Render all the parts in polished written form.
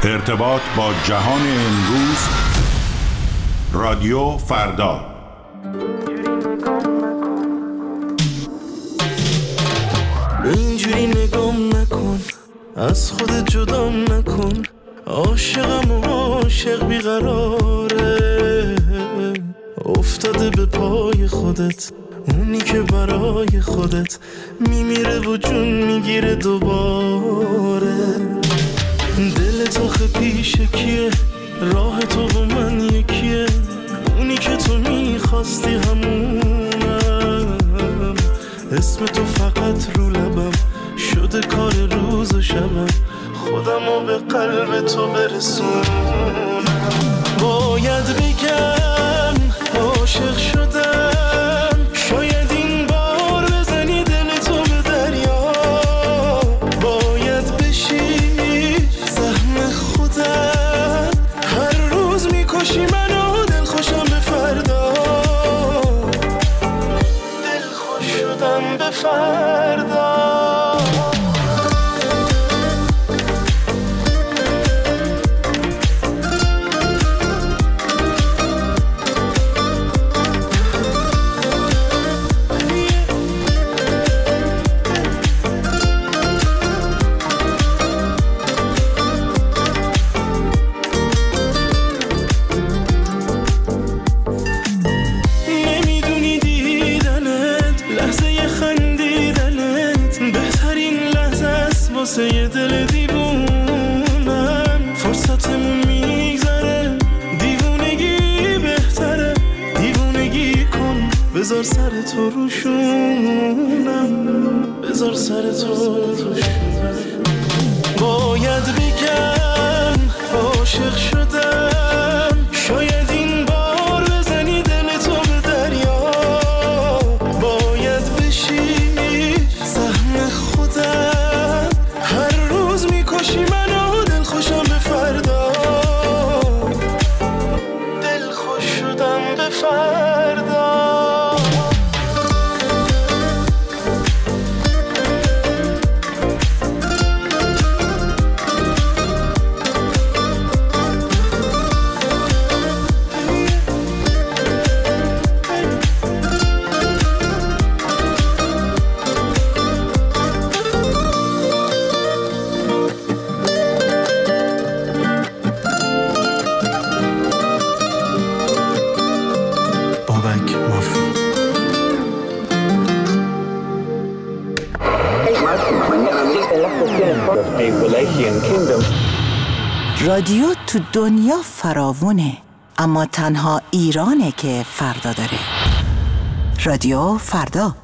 ارتباط با جهان امروز. رادیو فردا. اینجوری نگام نکن، از خودت جدام نکن. عاشقم و عاشق بیقراره، افتاده به پای خودت، اونی که برای خودت میمیره و جون میگیره دوباره. دل تو پیشه کیه، راه تو و من یکیه، اونی که تو میخواستی همونم. اسم تو فقط رو لبم شده کار روز و شبم، خودمو به قلب تو برسونم. باید بگم عاشق شدم، شاید این بار بزنی دل تو به دریا. باید بشی سهم خودم، هر روز میکشی منو، دل خوشم به فردا. دل خوش شدم به فردا. واسه دل دیوونم فرصتمون میگذره، دیوونگی بهتره. دیوونگی کن بذار سر تو روشونم، بذار سر تو روشونم. باید بگم عاشق شدم، شاید این بار بزنی دل تو به دریا. باید بشی سهم خودم، هر روز میکشی منو، دل خوشم به فردا. دل خوش شدم به فردا. رادیو تو دنیا فراوونه، اما تنها ایرانه که فردا داره. رادیو فردا.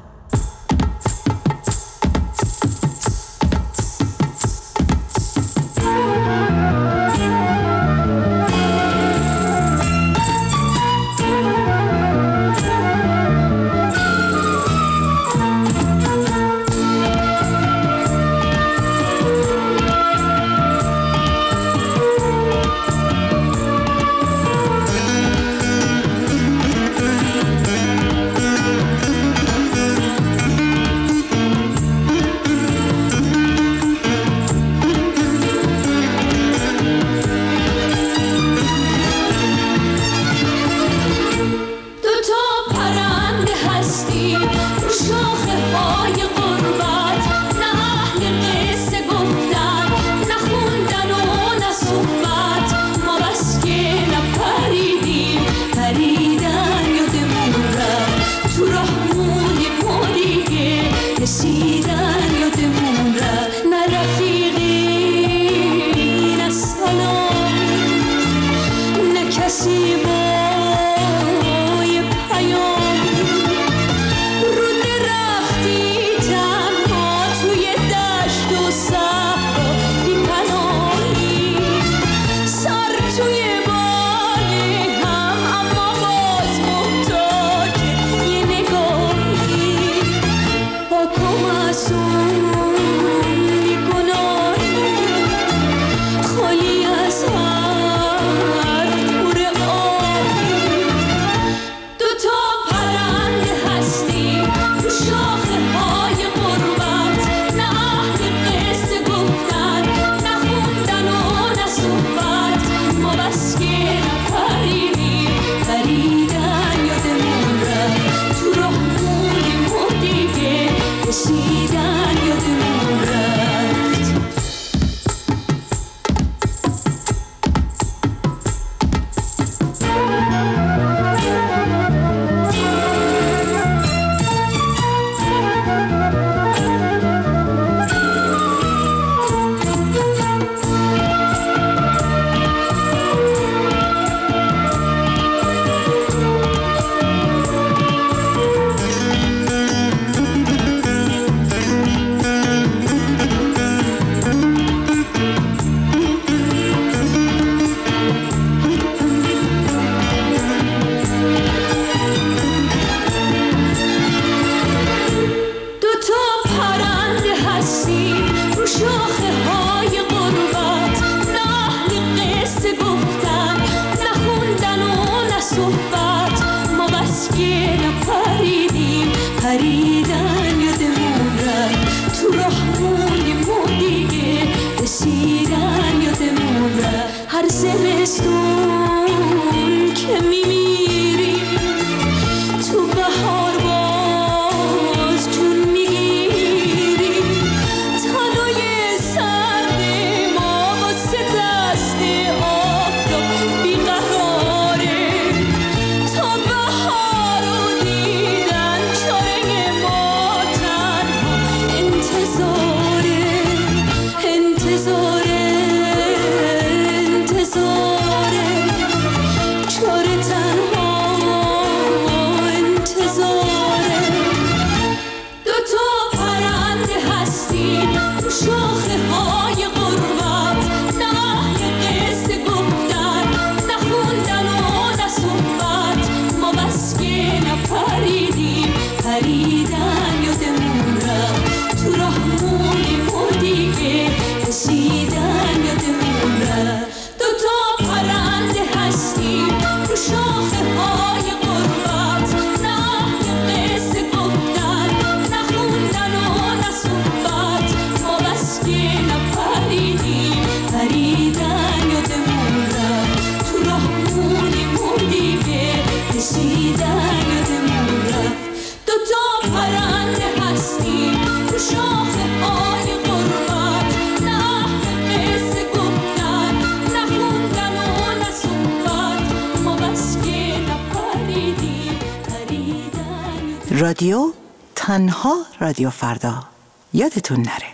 رادیو تنها رادیو فردا یادتون نره.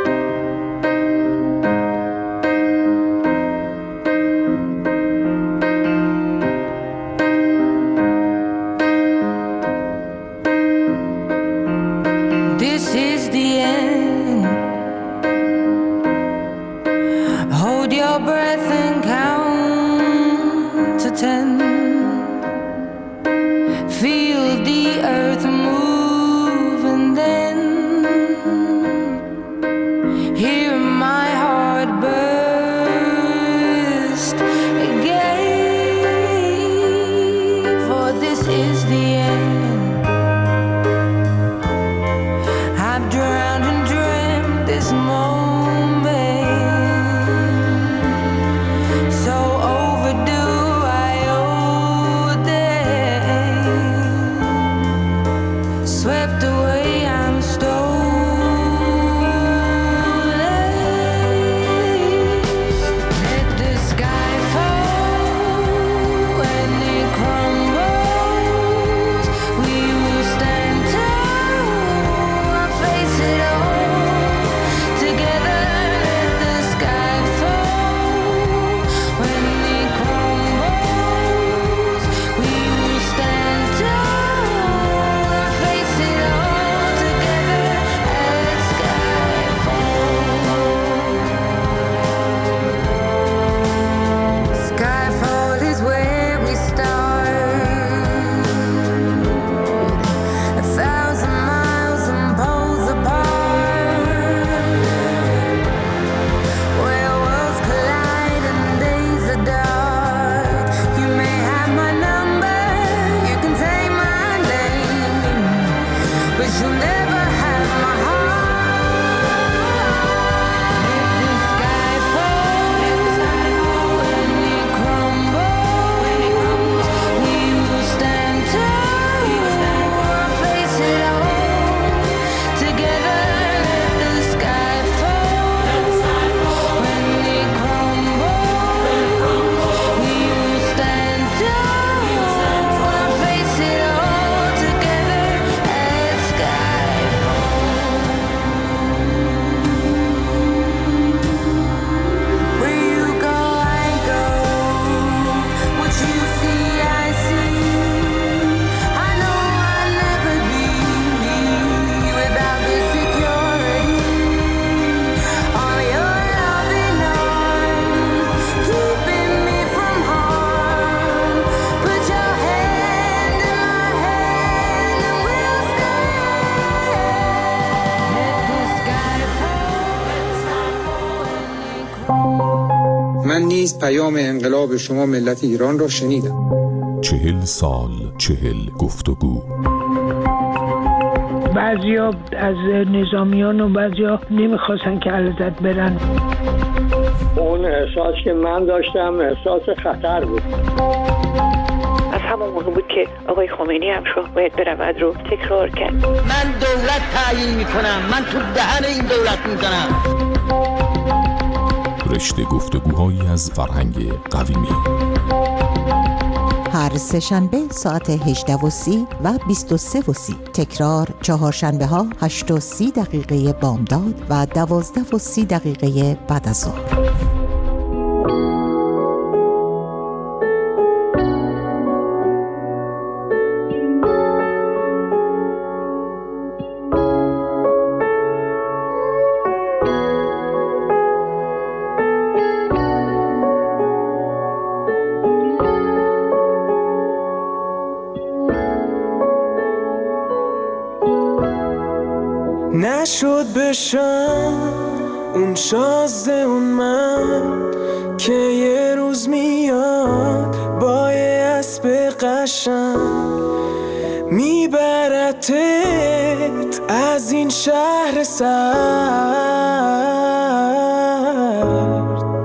This is the end. Hold your breath and count to 10. Feel the earth move and then hear my heart burst again. For this is the end. I've drowned and dreamt this moment, so overdue I owe them. Swept away, I'm stolen. Let the sky fall when it crumbles. We will stand tall, face it all together. Let the sky fall when it crumbles. We will stand tall, face it all together. As sky falls. Skyfall is where we start. 1,000 miles and poles apart, where worlds collide and days are dark. You may have my number, you can take my name, but you'll never have my heart. Let the sky fall when it crumbles. We will stand tall, face it all together. Let the sky fall when it crumbles. We will stand tall, face it all together. As sky falls. Where you go, I go. What you see, I see. I know I'll never be without the security. All your loving arms keeping me from harm. Put your hand in my hand and we'll stand. Let the sky fall. من نیز پیام انقلاب شما ملت ایران را شنیدم. 40 سال 40 گفتگو. بعضیا از نظامیان و بعضیا نمیخواستن که علیزاده برن. اون احساس که من داشتم احساس خطر بود. از همون موقع بود که آقای خمینی هم شاه باید برود رو تکرار کرد. من دولت تعیین میکنم، من تو دهن این دولت میزنم. رشته گفتگوهایی از فرهنگ قویمی. هر سه شنبه ساعت 18:30 و 23:30. تکرار چهارشنبه ها 8:30 بامداد و 12:30 بعد از ظهر. نشد بشم اون شازده اون من که یه روز میاد با یه اسب قشنگ میبرتت از این شهر سرد.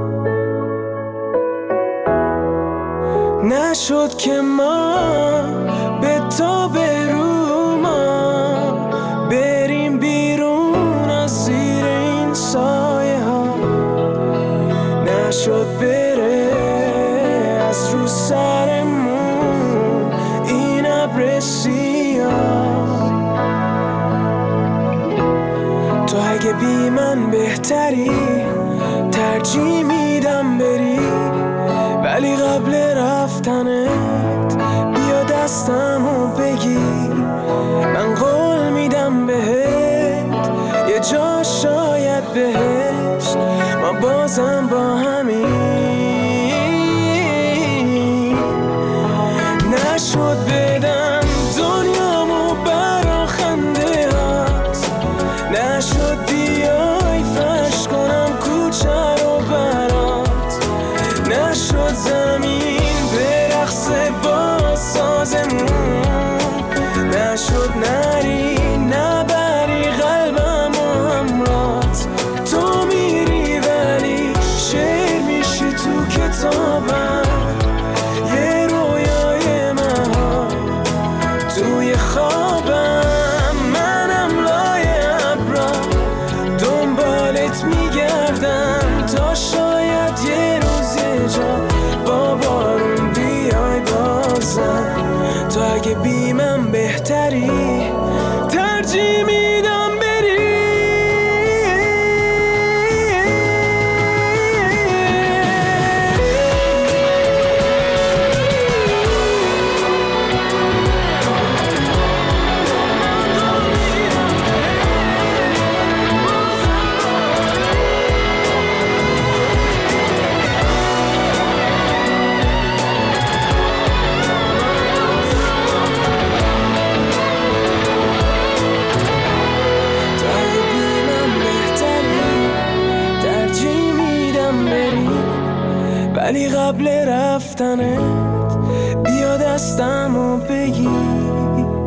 نشد که ما به تو برو ما بریم بیرون از زیر این سایه ها. نشد بره از رو سرمون این ابر سیاه. رفتنت بیا دستمو بگیر، من قول میدم بهت یه جا شاید بهشت، ما بازم با همین نشد بدم دنیامو برا خنده هات، نشد بیای فش کنم کوچه رو برات، نشد زمین برقصه با سازمون، نشد نری نبری قلبم و همرات، تو میری ولی شعر میشی تو کتابم، یه رویای مهار توی خوابم، منم لای ابرا دنبالت میگردم تا شاید یه روز یه جا با بارون بیای بازم، تو اگه بی من بهتری ترجیح میدم بری. ولی قبل رفتنت بیا دستمو بگیر،